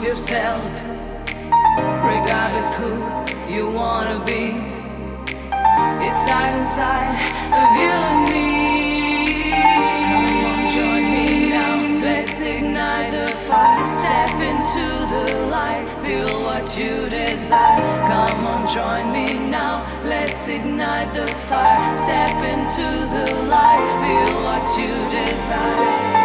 yourself, regardless who you wanna be. It's side and side of you and me. Come on, join me now. Let's ignite the fire. Step into the light. Feel what you desire. Come on, join me now. Let's ignite the fire. Step into the light. Feel what you desire.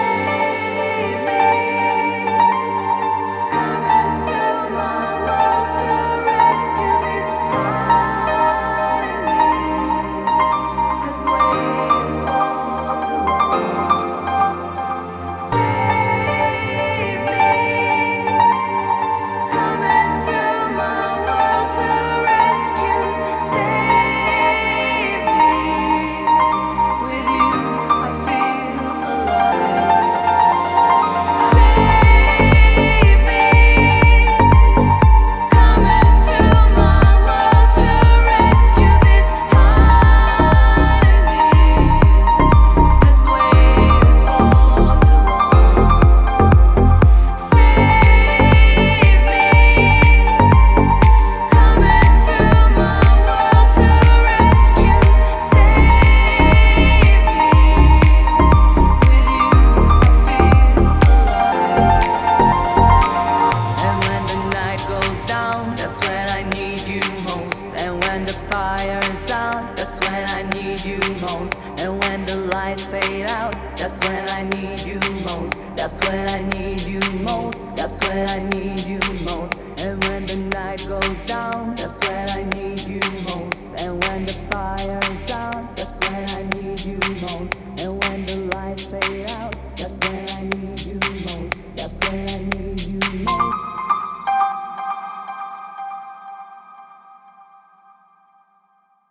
Fire's out, that's when I need you most. And when the lights fade out, that's when